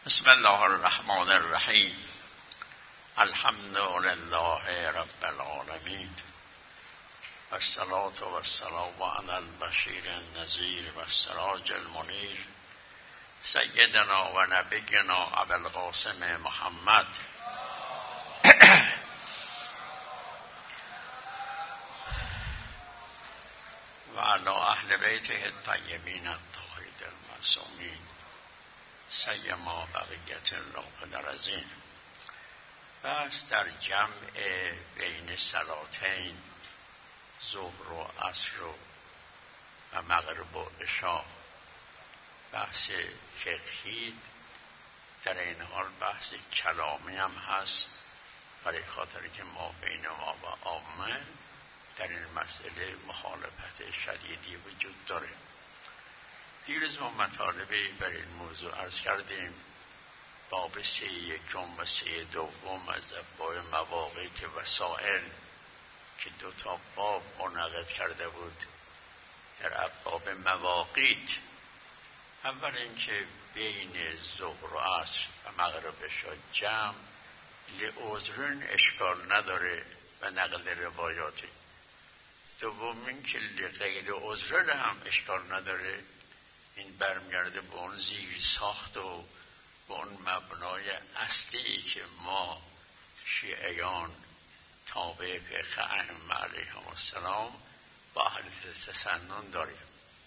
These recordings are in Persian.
بسم الله الرحمن الرحیم. الحمد لله رب العالمین و الصلاة و السلام علی البشیر النذیر و السراج المنیر سیدنا و نبینا ابوالقاسم محمد و علی اهل بیته الطیبین الطاهرین المعصومین سیما بقیت الله در ازین. بس در جمع بین صلاتین ظهر و عصر و مغرب و عشاء بحث فقهی، در این حال بحث کلامی هم هست، برای خاطر که ما بین ما و عامه در این مسئله مخالفت شدیدی وجود داره. دیروز ما مطالبی بر این موضوع عرض کردیم. باب 31 و 32 از ابواب مواقیت وسائل که 2 باب منعقد کرده بود. در ابواب مواقیت اول اینکه بین ظهر و عصر و مغرب عشاء جمع لعذرین اشکال نداره و نقل روایاتی. دوم اینکه لغیر عذرین هم اشکال نداره. این برمیگرده به اون زیر ساخت و به اون مبنای اصلی که ما شیعیان تابع فقه ائمه علیهم السلام با اهل تسنن داریم.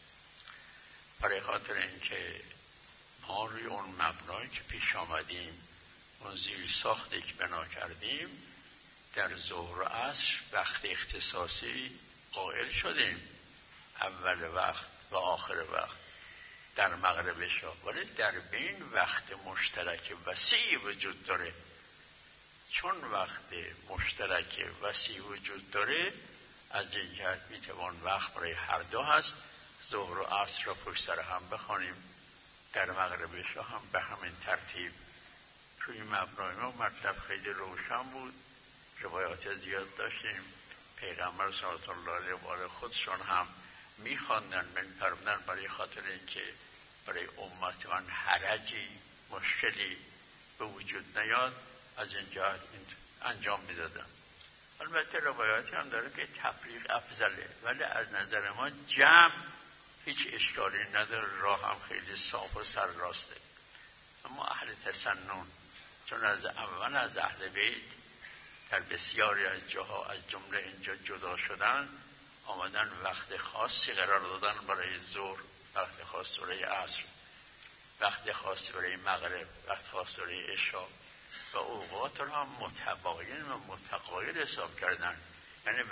برای خاطر اینکه ما روی اون مبنایی که پیش آمدیم، اون زیر ساختی که بنا کردیم، در ظهر و عصر وقت اختصاصی قائل شدیم، اول وقت و آخر وقت، در مغرب عشاء، ولی در بین وقت مشترک وسیع وجود داره. چون وقت مشترک وسیع وجود داره، از این جهت میتوان وقت برای هر دو هست. ظهر و عصر را پشت سر هم بخوانیم، در مغرب عشاء هم به همین ترتیب. روی مبنای ما مطلب خیلی روشن بود، روایات زیاد داشتیم. پیغمبر صلی الله علیه و آله خودشون هم میخواندن، میفرمودن برای خاطر اینکه برای امت من حرجی مشکلی به وجود نیاد، از این جهت انجام میدادن. البته روایاتی هم داره که تفریق افضله، ولی از نظر ما جمع هیچ اشکالی نداره، راه هم خیلی صاف و سر راسته. اما اهل تسنن چون از اول از اهل بیت در بسیاری از جاها از جمله اینجا جدا شدن، آمدن وقت خاصی قرار دادن برای ظهر، وقت خاص برای عصر، وقت خاص برای مغرب، وقت خاص برای عشاء و اوقات را متباین و متقابل حساب کردن. یعنی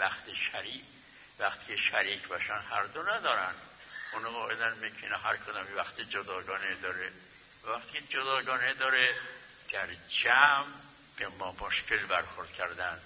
وقتی که شریک باشن هر دو ندارن، اونو قاعدن میکنه هر کدام وقت جداگانه داره. و وقتی جداگانه داره در جمع به ما مشکل برخورد کردن.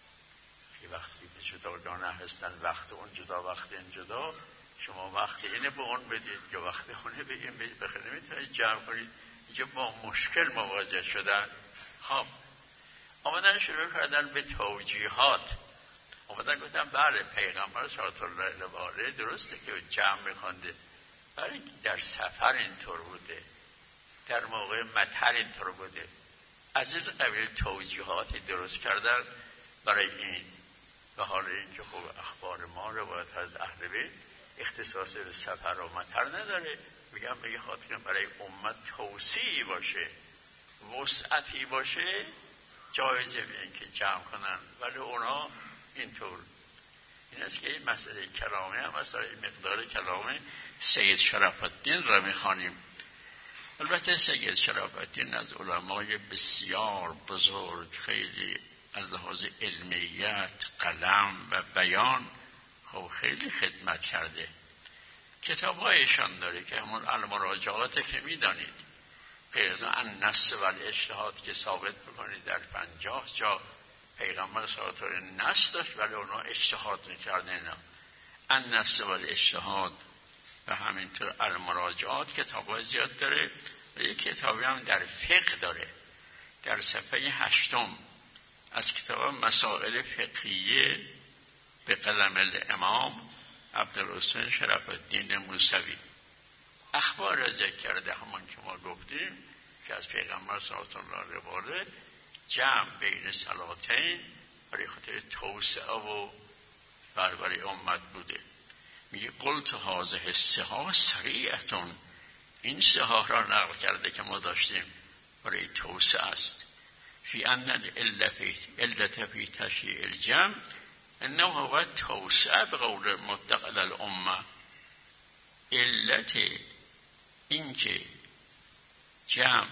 وقتی به جداگانه هستن، وقت اون جدا وقت این جدا، شما وقت اینه به اون بدید یا وقت خونه به این بدید، بخیر نمیتونید جمع کنید. اینجا با مشکل مواجه شدن. خب آمدن شروع کردن به توجیهات. آمدن گفتن بله پیغمبر صلی الله علیه و آله درسته که جمع میخونده، ولی در سفر اینطور بوده، در موقع مطر اینطور بوده. از این قبیل توجیهاتی درست کردن برای این. و حال اینکه خب اخبار ما روایت از اهل بیت اختصاص به سفر و مطر نداره، میگم به خاطر برای امت توسیعی باشه، وسعتی باشه، جایزه به این که جمع کنن، ولی اونا اینطور. این است که این مسئله کلامی هم است. این مقدار کلام سید شرف الدین را میخوانیم. البته سید شرف الدین از علمای بسیار بزرگ، خیلی از لحاظ علمیت، قلم و بیان خب خیلی خدمت کرده. کتاب‌هایشان داره که همون المراجعات که میدانید، غیر از النص و الاجتهاد که ثابت میکنید در 50 جا پیغمبر صلی الله علیه و آله نص داشت ولی اونا اجتهاد میکردن. النص و الاجتهاد و همینطور المراجعات کتاب‌های زیاد داره. و یک کتابی هم در فقه داره، در صفحه 8 از کتاب مسائل فقهیه به قلم الامام عبدالحسین شرف الدین موسوی. اخبار را ذکر کرده، همان که ما گفتیم که از پیغمبر صلی الله علیه و آله جمع بین صلاتین برای خاطر توسعه و برای امت بوده. میگه قلت هذه السها سریعتون، این سها را نقل کرده که ما داشتیم برای توسعه است. فی ان العلت فی تشییع الجمع انه هو توسعه به قول متقل الامه. علت این که جمع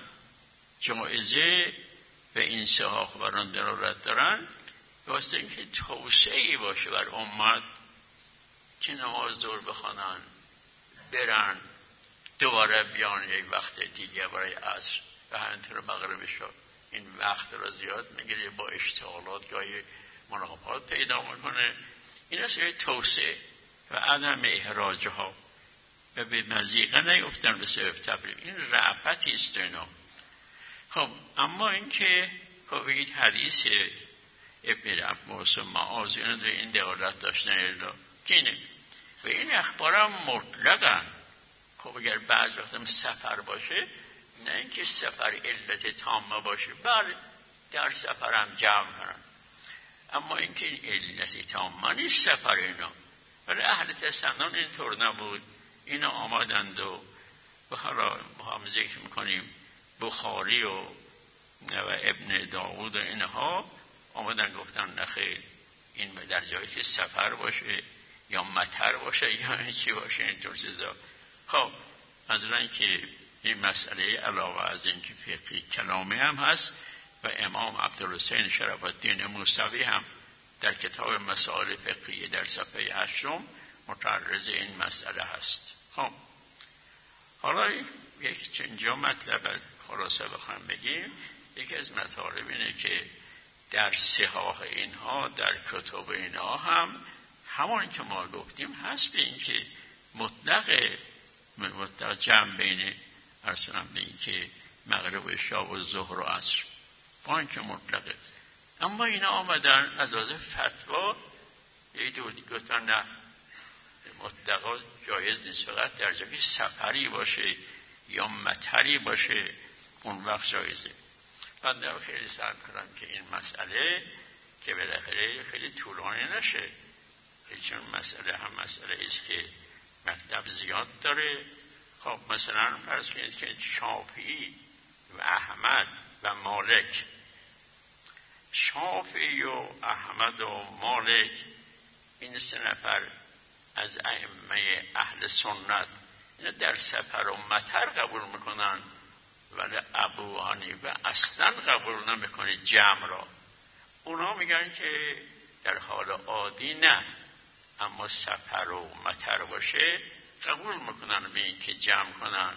جایزه به این سها خبران ضرورت دارن واسه اینکه توسعه‌ای باشه بر امت که نماز ظهر بخوانن، برن دوباره بیان یک وقت دیگه برای عصر و همینطور مغرب شد. این وقت را زیاد میگیره، با اشتغالات گاهی مناقبات پیدا میکنه. این است یه توسعه و عدم احراجها و به مضیقه نیفتن به سبب تبلیغ. این رأفتی است اینا. خب اما اینکه بگید حدیث ابن عباس و معاذ این دلالت داشتن الا که اینه و این اخبارم مطلقاً. خب اگر بعض وقتم سفر باشه، نه اینکه سفر علت تامه باشه، بله در سفر هم جمع کنن، اما اینکه علت تامه نیست سفر اینا. ولی اهل تسنن اینطور نبود. اینا آمدند و حالا ما هم ذکر میکنیم بخاری و ابن داود و اینها آمدن گفتن نخیر، این در جایی که سفر باشه یا مطر باشه یا چی باشه اینطور چیزا. خب مثلا که این مسئله علاوه از این که فقهی کلامی هم هست و امام عبدالحسین شرف الدین موسوی هم در کتاب مسائل فقهی در صفحه 8 متعرض این مسئله هست. خب حالا یک اینجا مطلب خلاصه بخوایم بگیم، یکی از مطالب اینه که در صحاح اینها در کتب اینها هم همون که ما گفتیم هست به این که مطلق جمع بین ارسلم به این که مغرب و شب و ظهر و عصر با این که مطلقه. اما اینا آمدن از لحاظ فتوا یکی گفتن نه مطلقا جایز نیست، فقط در جایی سفری باشه یا مطری باشه اون وقت جایزه. من خیلی سعی کنم که این مسئله که بالاخره خیلی طولانی نشه، چون مسئله هم مسئله است که مطلب زیاد داره. خب مثلا فرض کنید که شافعی و احمد و مالک، شافعی و احمد و مالک این سه نفر از ائمه اهل سنت اینا در سفر و مطر قبول میکنن، ولی ابو حنیفه اصلا قبول نمیکنه جمع را. اونا میگن که در حال عادی نه، اما سفر و مطر باشه قبول میکنن به این که جمع کنن.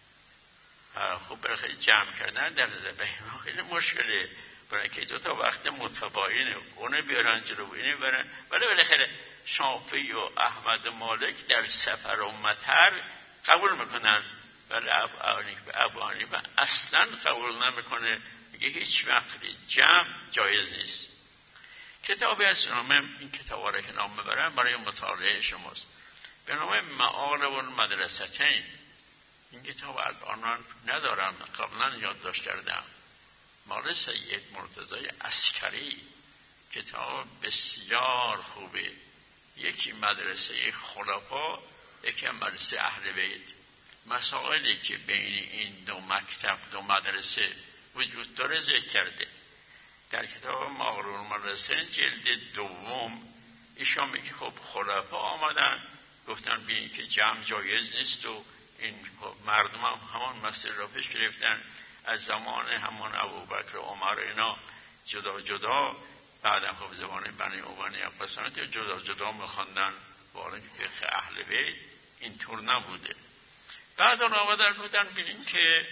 خب برای جمع کردن در ذبح خیلی مشکله، برای که دو تا وقت متباینه، اونه بیارن جلو اینه برن. ولی بالاخره شافعی و احمد و مالک در سفر و مطر قبول میکنن، ولی ابو حنیفه اصلا قبول نمیکنه، میگه هیچ وقت جمع جایز نیست. کتابی از این کتابا را که نام ببرم برای مطالعه شماست به نام معالم المدرستین. این کتاب الان من ندارم، قبلا یادداشت کردم، مال سید مرتضی عسکری. کتاب بسیار خوبه، یکی مدرسه خلفا، یکی مدرسه اهل بیت. مسائلی که بین این دو مکتب دو مدرسه وجود داره ذکر کرده در کتاب معالم المدرسین جلد دوم. ایشان میگه خب خلفا آمدن گفتن ببین که جمع جایز نیست و این مردم هم همان مسئله را پیش گرفتن. از زمان همان ابوبکر و عمر اینا جدا جدا، بعدم خب زمان بنی امیه عباسیت جدا جدا میخواندن، ولی فقه اهل بیت اینطور نبوده. بعد آمدن گفتن ببینیم که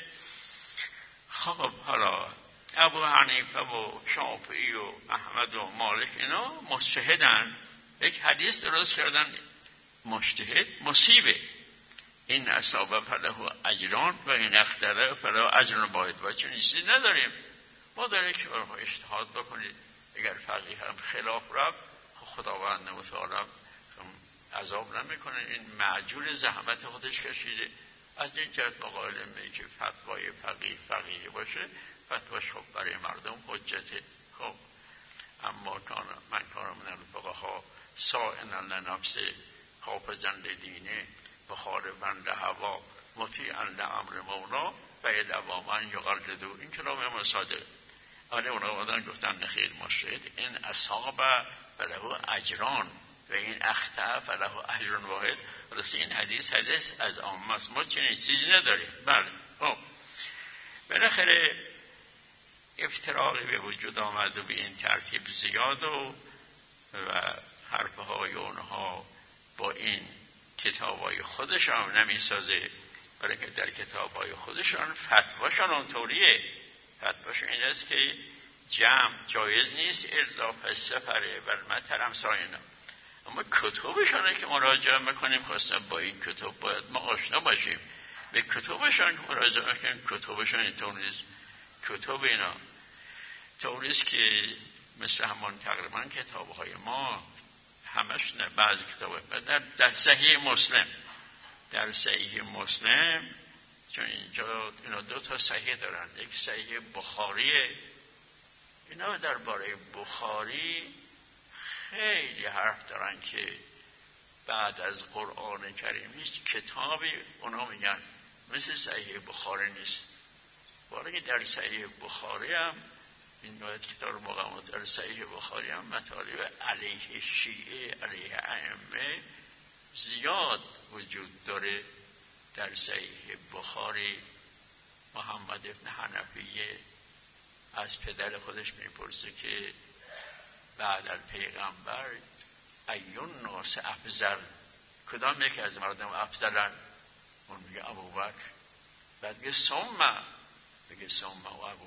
خب حالا ابو حنیفه و شافعی و احمد و مالک اینا مجتهدن، یک حدیث درست کردن مجتهد مصیبه، این اصابه فله اجران و این اخطره فله اجر باید. و چون چیزی نداریم ما داریم که اجتهاد بکنید، اگر فقیه هم خلاف رفت خداوند متعال عذاب نمیکنه، این معجول زحمت خودش کشیده از این جهت مقاله می که فتوای فقیه باشه، فتواش خب برای مردم حجته. خب اما من کارم من الفقها سائنا لنفس حافظا لدینه مخالفا لهوا مطیعا لامر مولا و یدعوا من یقلدو. این کلام امام صادق. ولی اونا گفتن خیر مشهد این اصحاب فله اجران و این اخطا فله اجر واحد. راستی این حدیث از عامه است، ما چنین چیزی نداریم. بله خب بالاخره افتراقی به وجود آمد و به این ترتیب زیاد و حرفهای اونها با این کتابای خودشان نمیسازه، برای که در کتابای خودشان فتواشان اونطوریه. فتواشان این است که جمع جایز نیست الا فسفره و المطر امساینا. اما کتابشانه که مراجعه میکنیم خواستم با این کتاب باید ما آشنا باشیم. به کتابشان که مراجعه میکنیم کتابشان اینطور نیست. کتاب اینا طوریست که مثل همون تقریبا کتابهای ما همش نه، بعضی کتاب در صحیح مسلم، در صحیح مسلم، چون اینجا اینا دو تا صحیح دارن، یک صحیح بخاریه. اینا درباره بخاری خیلی حرف دارن که بعد از قرآن کریم هیچ کتابی اونا میگن مثل صحیح بخاری نیست. برای در صحیح بخاری هم این باید کتاب مقامات در صحیح بخاری هم مطالب علیه شیعه علیه ائمه زیاد وجود داره. در صحیح بخاری محمد ابن حنفیه از پدر خودش میپرسه که بعد از پیغمبر ایون ناس افضل، کدام یکی از مردم افضلن؟ اون میگه ابوبکر. بعد میگه ثم، میگه ثم ابو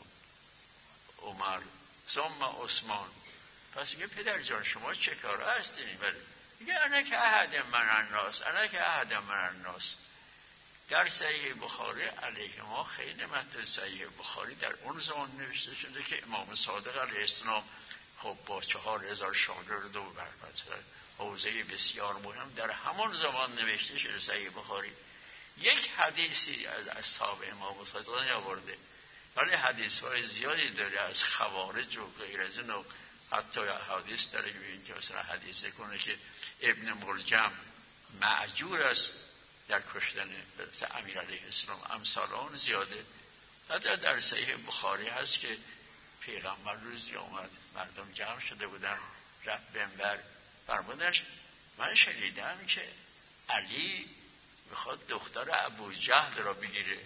عمر ثم عثمان. پس میگه پدر جان شما چه کاره هستین؟ میگه انا که احد من الناس، انا که احد من الناس. در صحیح بخاری علیه ما خیلی متن صحیح بخاری در اون زمان نوشته شده که امام صادق علیه السلام خب با 4000 شاگرد و حوزه بسیار مهم در همون زمان نوشته شده صحیح بخاری. یک حدیثی از اصحاب امام صادق نیاورده، ولی حدیث های زیادی داره از خوارج و غیر از اون. حتی حدیث داره که مثلا حدیث کنه که ابن ملجم معجور است در کشتن امیر علیه السلام. امثال آن زیاده. حتی در صحیح بخاری هست که پیغمبر روزی آمد، مردم جمع شده بودن، رفت منبر فرمودش من شنیدم که علی میخواد دختر ابوجهل را بگیره.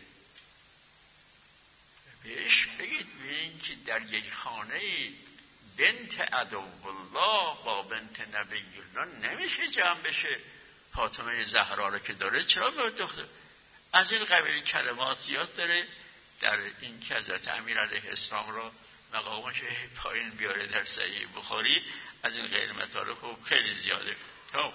بهش بگید ببین که در یک خانه بنت عدوالله با بنت نبی الله نمیشه جمع بشه. فاطمه زهرا را که داره چرا به دختر؟ از این قبیل کلمات زیاد داره در این که حضرت امیر علیه السلام را مقامش پایین بیاره در صحیح بخاری. از این غیر مطالب خوب خیلی زیاده. خب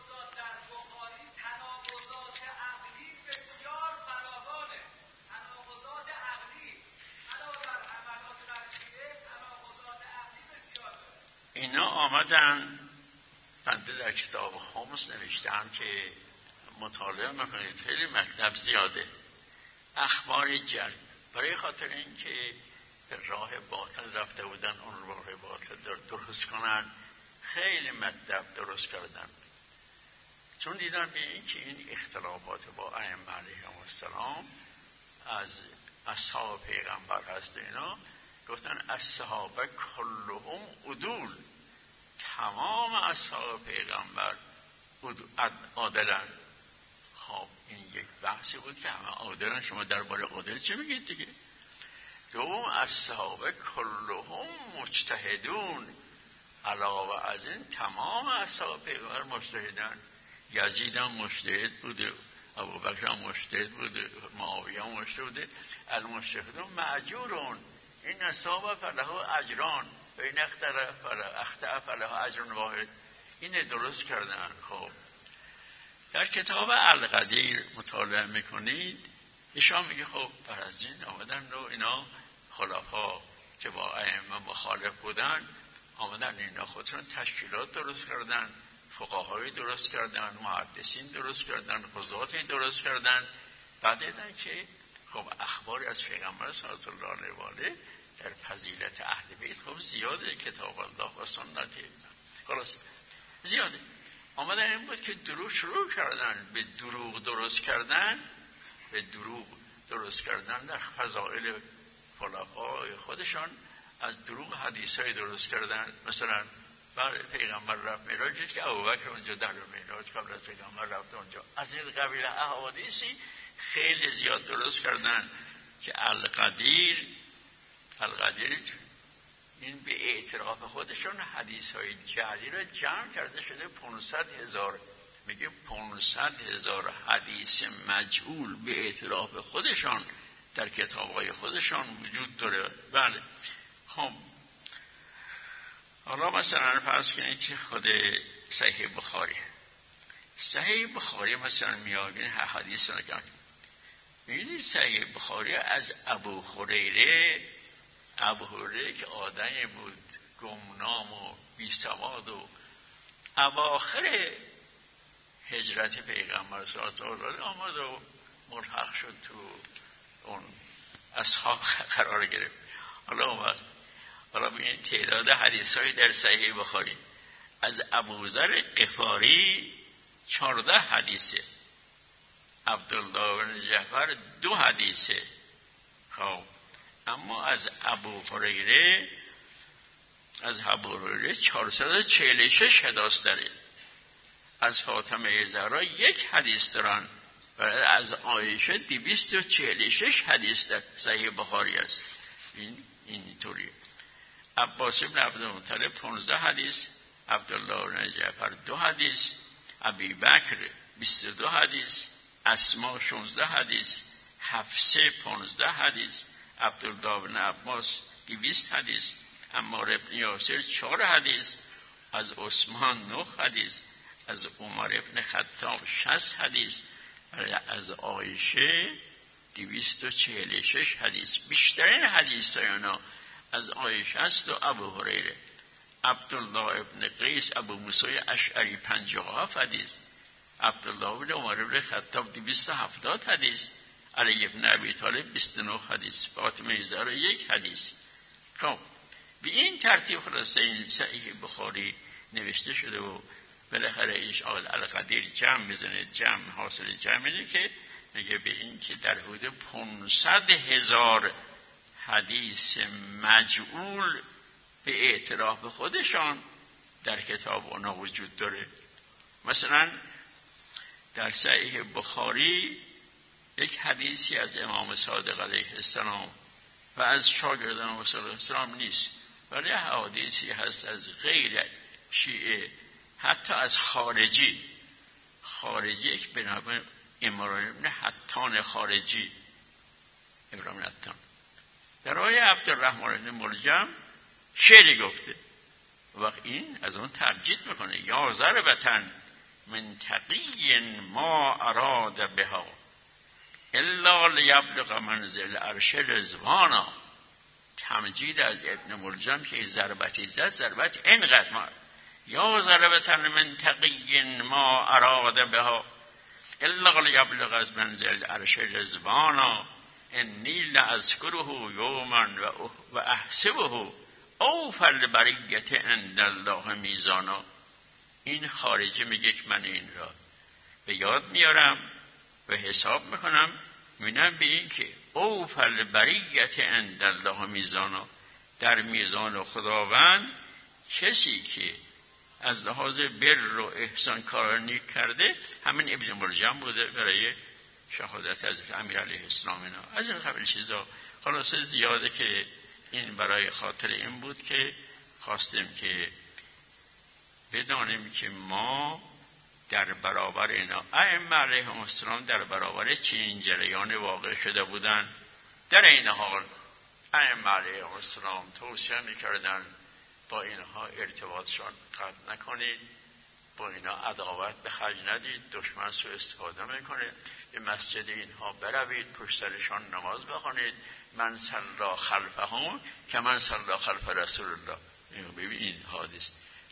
اینا آمدن بنده در کتاب خمس نوشتم که مطالعه میکنید، خیلی مطلب زیاده. اخبار جل برای خاطر این که به راه باطل رفته بودن اون راه باطل درست کنن، خیلی مطلب درست کردن. چون دیدن به این که این اختلافات با ائمه علیهم السلام از اصحاب پیغمبر هست، اینا گفتن اصحاب کلهم عدول، تمام اصحاب پیغمبر عادلن. خب این یک بحثی بود که همه عادلن، شما درباره عادل چه میگید دیگه؟ دوم اصحاب کلهم مجتهدون، علاوه از این تمام اصحاب پیغمبر مجتهدن. یزید هم مجتهد بوده، ابوبکر هم مجتهد بوده، معاویه هم مجتهد بوده. المجتهدون مأجورون، این اصحاب فله اجران و این اخطأ فله اجر واحد. این درست کردن. خب در کتاب القدیر مطالعه میکنید، ایشان میگه خب بر از این آمدن و اینا خلفا که با ائمه مخالف بودن آمدن اینا خودشون تشکیلات درست کردن، فقهای درست کردن، محدثین درست کردن، قضاتی درست کردن بعد دیدن که خب اخباری از پیغمبر صلی الله علیه و آله در فضیلت اهل بیت خب زیاده، کتاب الله و سنت خلاص زیاده. آمدن این بود که دروغ شروع کردن به دروغ درست کردن در فضائل خلفای خودشان. از دروغ حدیثای درست کردن. مثلا بعد پیغمبر رفت معراج که ابوبکر اونجا در معراج قبل از پیغمبر رفت اونجا. از این قبیل احادیثی خیلی زیاد درست کردن که القدیر این به اعتراف خودشون حدیث‌های جعلی را جمع کرده شده 500,000. میگه 500,000 حدیث مجعول به اعتراف خودشان در کتاب‌های خودشان وجود داره. بله. خب حالا مثلا فرض کنید که خود صحیح بخاری مثلا میاد این حدیث رو نگاه. می‌بینید صحیح بخاری از ابو هریره که آدمی بود گمنام و بی سواد و اواخر هجرت پیغمبر صلی الله علیه و آله آمد و ملحق شد تو اون اصحاب قرار گرفت. حالا ببینید تعداد حدیث‌های در صحیح بخاری از ابوذر غفاری 14 حدیثه، عبدالله بن جعفر 2 حدیثه. خب اما از ابو هریره 446 حدیث داره. از فاطمه زهرا 1 حدیث دارن و از عایشه 246 حدیث در صحیح بخاری است. اینطوریه. عباس بن عبدالمطلب 15 حدیث، عبدالله بن جعفر 2 حدیث، ابی بکر 22 حدیث، اسما 16 حدیث، حفصه 15 حدیث، عبدالله بن عباس 200 حدیث، عمار بن یاسر 4 حدیث، از عثمان 9 حدیث، از عمر بن خطاب 60 حدیث، از عایشه 246 حدیث. بیشترین حدیث اینا از عایشه است و ابو هریره. عبدالله ابن قیس ابو موسی اشعری 57 حدیث، عبدالله بن عمر بن خطاب 270 حدیث، علی بن ابی طالب 29 حدیث، فاطمه زهرا 1 حدیث. خب به این ترتیب خلاصه این صحیح بخاری نوشته شده و بالاخره ایش القدیر جمع میزنه. جمع حاصل جمع اینه که میگه به این که در حدود 500,000 حدیث مجعول به اعتراف خودشان در کتاب اونا وجود داره. مثلا در صحیح بخاری یک حدیثی از امام صادق علیه السلام و از شاگردان رسول الله صلی الله علیه و نیست، ولی حدیثی هست از غیر شیعه، حتی از خارجی یک به نام عمران بن حطان خارجی. ابراهیم حطان در آیه عبدالرحمن بن ملجم شعری گفته. وقت این از اون ترجیح میکنه یا ضربتن من تقی ما اراد بها الا لیبلغ منزل عرش رضوانا. تمجید از ابن ملجم که ضربتی زد، ضربت اینقدر ما یا ضربتن من تقی ما اراد بها الا لیبلغ از منزل عرش رضوانا انی لأذکره یوما و احسبه اوفی البریة عند الله میزانا. این خارجی میگه که من این را به یاد میارم و حساب میکنم، میبینم به این که اوفی البریة عند الله میزانا، در میزان خداوند کسی که از لحاظ بر و احسان کار نیک کرده همین ابن ملجم بوده برای شهادت از امیر علیه السلام. اینا از این قبیل چیزا خلاصه زیاده که این برای خاطر این بود که خواستیم که بدانیم که ما در برابر اینا ائمه علیهم السلام در برابر چنین جریان واقع شده بودن. در این حال ائمه علیهم السلام توصیه می‌کردن با اینها ارتباطشان قطع نکنید، با اینا عداوت به خرج ندید، دشمن سوء استفاده میکنه، به مسجد اینها بروید، پشت سرشان نماز بخونید، من صلی خلفهم که من صلی خلف رسول الله. ببین این حادث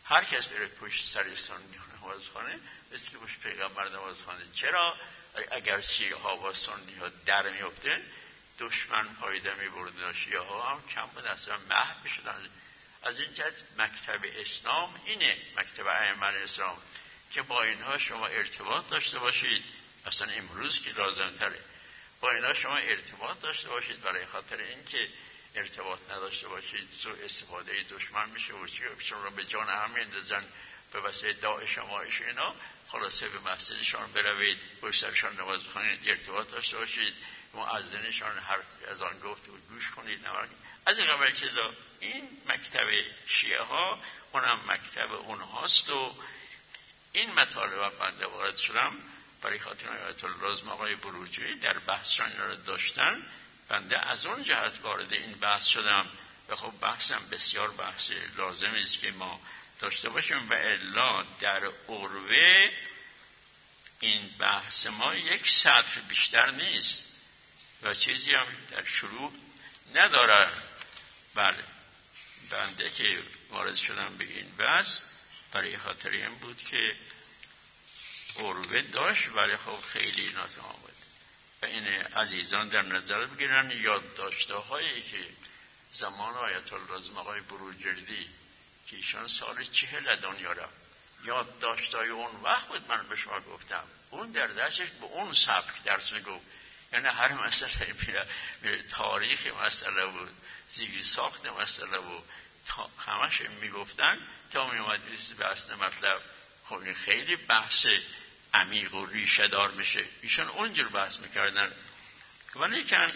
هر کس بره پشت سر سنی نماز خانه مثل که پشت پیغمبر نماز خانه. چرا؟ اگر شیعه ها و سنی ها در می‌افتن دشمن فایده می‌برد و شیعه ها هم کم بود اصلا محو می‌شدن. از این جهت مکتب اسلام اینه، مکتب ائمه اسلام، که با اینها شما ارتباط داشته باشید. اصلا امروز که لازم تره با اینها شما ارتباط داشته باشید، برای خاطر اینکه ارتباط نداشته باشید سوء استفاده دشمن میشه و شما رو به جان هم میندازن به واسه داعش و مایش اینا. خلاصه به مسجدشان بروید، پشت سرشان نماز بخونید، ارتباط داشته باشید، مؤذنشان حرف از آن گفت و گوش کنید. از این قبل چیزا این مکتب شیعه ها اونم مکتب اونهاست و این مطالب بنده وارد شدم برای خاطر آیت اللازم آقای بروجردی در بحثشان را داشتن. بنده از اون جهت وارد این بحث شدم و خب بحثم بسیار بحث لازمی است که ما داشته باشیم و الا در عروه این بحث ما یک سطر بیشتر نیست و چیزی هم در شروع نداره. بله بنده که وارد شدم به این بحث برای خاطر این بود که عروه داشت ولی خب خیلی ناتمام بود و این عزیزان در نظر بگیرن یادداشته هایی که زمان آیت اللازم آقای بروجردی که ایشان سال 40 دنیا رفت، یادداشته های اون وقت بود من به شما گفتم، اون در دستش به اون سبک درس میگفت. یعنی هر مسئله تاریخ مسئله بود، زیگی ساخت مسئله بود، همش میگفتن تا میومد به اصل مطلب. خب این خیلی بحث عمیق و ریشه دار میشه. ایشان اونجور بحث میکردن ولی که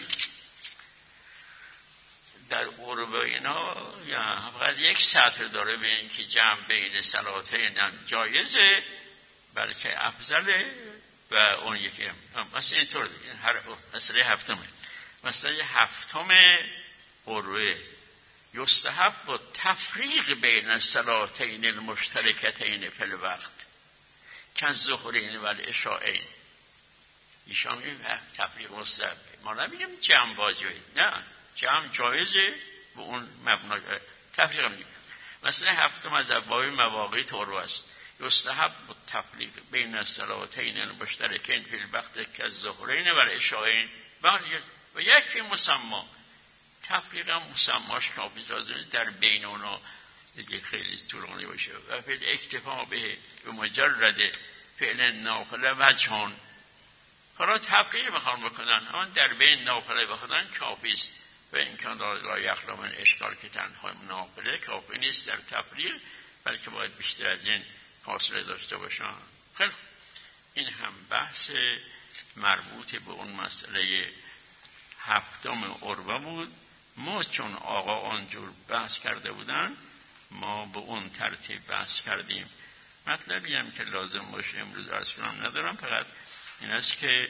در عروه اینا یا فقط یک سطر داره به این که جمع بین صلاتین هم جایزه بلکه افضله و اون یکی مثلا اینطور مسئله هفتمه. مسئله هفتم عروه یستحب و تفریق بین الصلاتین المشترکتین فی الوقت کالظهرین و العشاءین. ایشان میگه تفریق مستحب، ما نمیگیم جمع واجبه، نه جمع جایزه و اون مبنا تفریق میگیم. مثلا هفتم از ابواب مواقیت عروه است. یستحب و تفریق بین الصلاتین المشترکین فی الوقت کالظهرین و العشاءین و یکفی مسما. تفریق هم مسماش کافی لازم است در بین اونا دیگه خیلی طولانی باشه و فعل اکتفا به مجرد فعل نافله وجهان. حالا تفریق بخوان بکنن اما در بین نافله بخونن کافی است و این که لا یخلو من اشکال که تنها نافله کافی نیست در تفریق بلکه باید بیشتر از این فاصله داشته باشن. خیلی این هم بحث مربوط به اون مسئله هفتم عروه بود. ما چون آقا آنجور بحث کرده بودن ما به اون ترتیب بحث کردیم. مطلبی هم که لازم باشه امروز عرض کنم ندارم، فقط این است که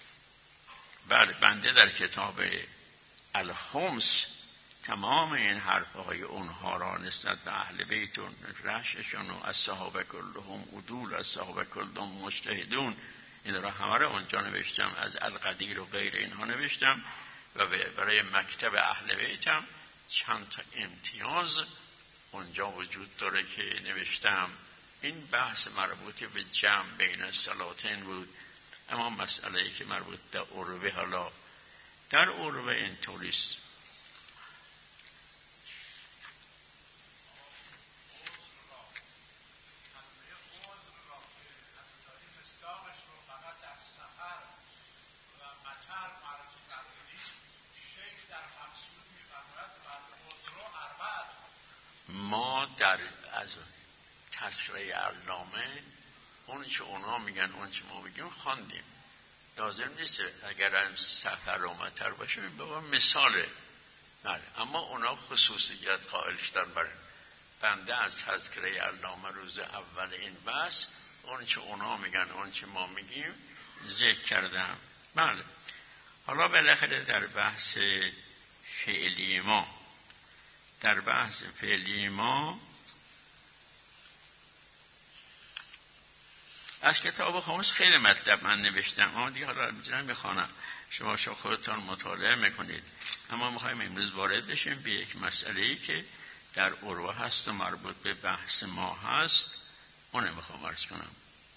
بله بنده در کتاب الخمس تمام این حرفهای اونها را نسبت به اهل بیت و رششون و الصحابه کلهم عدول الصحابه کلهم مجتهدون این را همه را اونجا نوشتم، از القدیر و غیر اینها نوشتم و برای مکتب اهل بیتم چند تا امتیاز اونجا وجود داره که نوشتم. این بحث مربوط به جمع بین الصلاتین بود. اما مسئله‌ای که مربوط به عروه، حالا در عروه این طوریست. ما در از تذکره علامه اون که اونا میگن اون که ما میگیم خواندیم، لازم نیست اگر هم سفر و مطر باشه بابا مثاله نه، اما اونا خصوصیت قائل شدن برن. بنده از تذکره علامه روز اول این بحث اون که اونا میگن اون که ما میگیم ذکر کردم. بله حالا بالاخره در بحث فعلی ما، در بحث فعلی ما از کتاب خمس خیلی مطلب من نوشتم اما دیگه حالا میتونم بخوانم، شما خودتان مطالعه میکنید. اما میخوایم امروز وارد بشیم به یک مسئله‌ای که در عروه هست و مربوط به بحث ما هست، اون میخوام عرض کنم.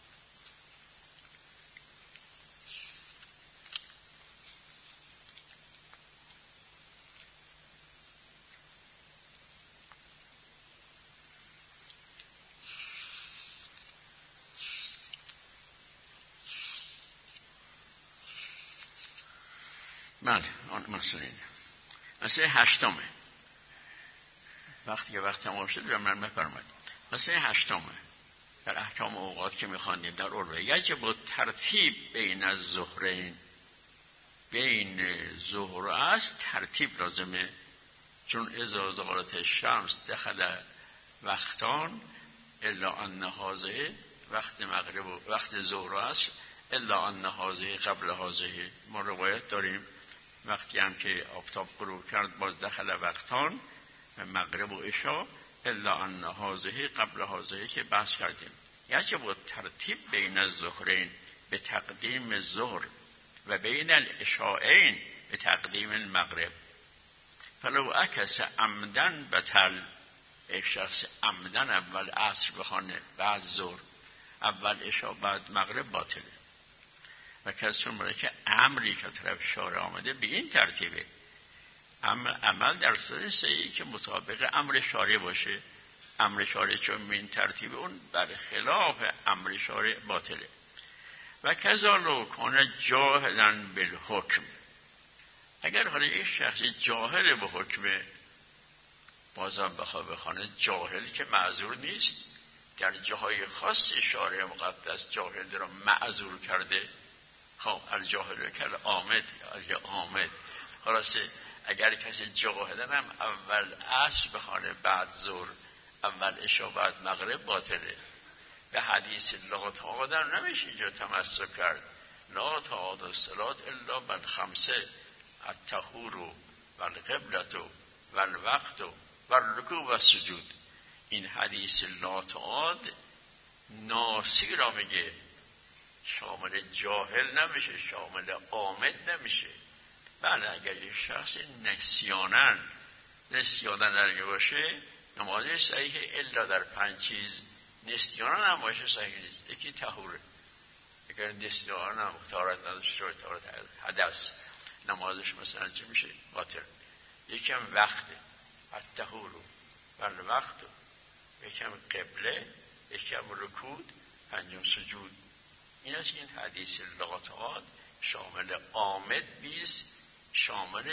بله، مسئله هشتمه. وقتی که وقت تمام شد به من بفرمایید. مسئله هشتمه در احکام اوقات که میخواندیم در عروه، یجب با ترتیب بین الظهرین، بین ظهر و عصر ترتیب لازمه، چون اذا زالت الشمس دخل وقتان الا ان هذه، وقت مغرب و وقت ظهر و عصر الا ان هذه قبل هذه. ما روایت داریم وقتی هم که آفتاب غروب کرد باز دخل وقتان مغرب و عشاء الا ان هذه قبل هذه که بحث کردیم. یعنی با ترتیب بین الظهرین به تقدیم الظهر و بین العشاءین به تقدیم المغرب. فلو عکس عمدن بطل، یک شخص عمدن اول عصر بخوانه بعد ظهر، اول عشاء بعد مغرب، باطله. و کسی چون برای که امری که طرف شارع آمده به این ترتیبه، عمل در صورت صحیحی که مطابق امر شارع باشه. امر شارع چون به این ترتیبه، اون برخلاف امر شارع باطله. و کذا لو کان جاهلا بالحکم، اگر حالا یک شخص جاهل به حکمه، بازم بخوانه جاهل که معذور نیست، در جاهای خاص شارع مقدس جاهل را معذور کرده. خب الجاهل کل آمد. خلاصه اگر کسی جاهل هم اول عصر بخوانه بعد ظهر، اول عشاء بعد مغرب، باطله. به حدیث لا تعاد نمیشه اینجا تمسک کرد. لا تعاد الصلاة الا بالخمسه، الطهور و القبلة و الوقت و الرکوع و السجود. این حدیث لا تعاد ناسی را میگه، شامل جاهل نمیشه، شامل عامد نمیشه. بله اگر یک شخص نسیانن درگه باشه نمازش صحیحه، الا در 5 چیز. نسیانن هم باشه صحیح نیست. یکی طهوره، اگر نسیانن هم طهارت نداشته باشه، طهارت حدث، نمازش مثلا چه میشه؟ باطل. یکم وقته، الطهور و الوقت، یکم قبله، یکم رکود، 5 سجود. این است که این حدیث لا تعاد شامل عامد نیست، شامل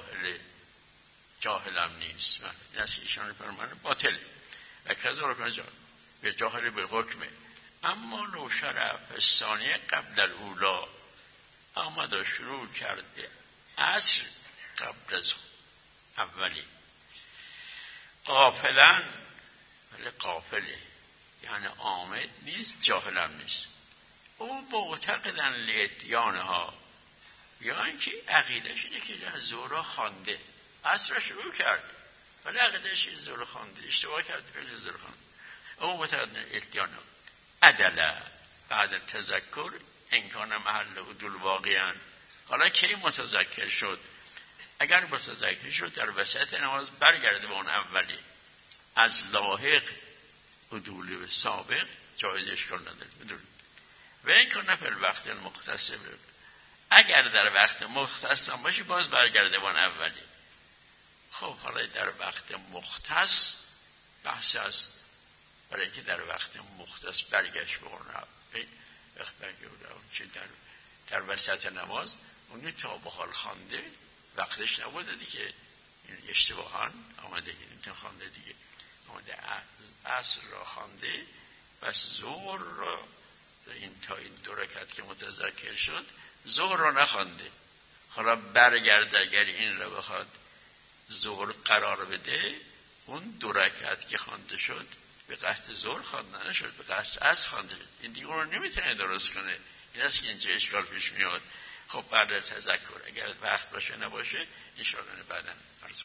جاهل هم نیست. این است که ایشان فرمانه باطل. و کذا رو کنه به جاهل به حکمه. اما لو شرف ثانیه قبل الاولا، آمد شروع کرده عصر قبل از اولی، غافلن، ولی غافله یعنی عامد نیست، جاهل هم نیست. او معتقدن لاتیانها، یا اینکه عقیدهش اینه که در ظهر خوانده، عصر شروع کرد ولی عقیدهش این ظهر خوانده، اشتباه کرده به ظهر خوانده. او معتقدن لاتیانها عدله بعد تذکر امکان محل عدول واقعا. حالا کی متذکر شد؟ اگر متذکر شد در وسط نماز برگرده به اون اولی، از لاحق عدول به سابق جایز اشکال نداره. و این که نفل وقت مختص، اگر در وقت مختص هم باشه باز برگرده به اون اولی. خب حالا در وقت مختص بحث است، برای اینکه در وقت مختص برگشت به اون وقت برگرده در وسط نماز اونی تا به حال خوانده وقتش نبوده دیگه، این اشتباهان آمده، این خوانده دیگه، آمده عصر را خوانده، بس ظهر را این تا این 2 رکعت که متذکر شد ظهر را نخوانده. حالا برگرده اگر این را بخواد ظهر قرار بده، اون 2 رکعت که خوانده شد به قصد ظهر خوانده نشد، به قصد عصر خوانده شد. این دیگه رو نمیتونه درست کنه. این است که اینجا اشکال پیش میاد. خب بعد تذکر اگر وقت باشه نباشه ان شاء الله بعداً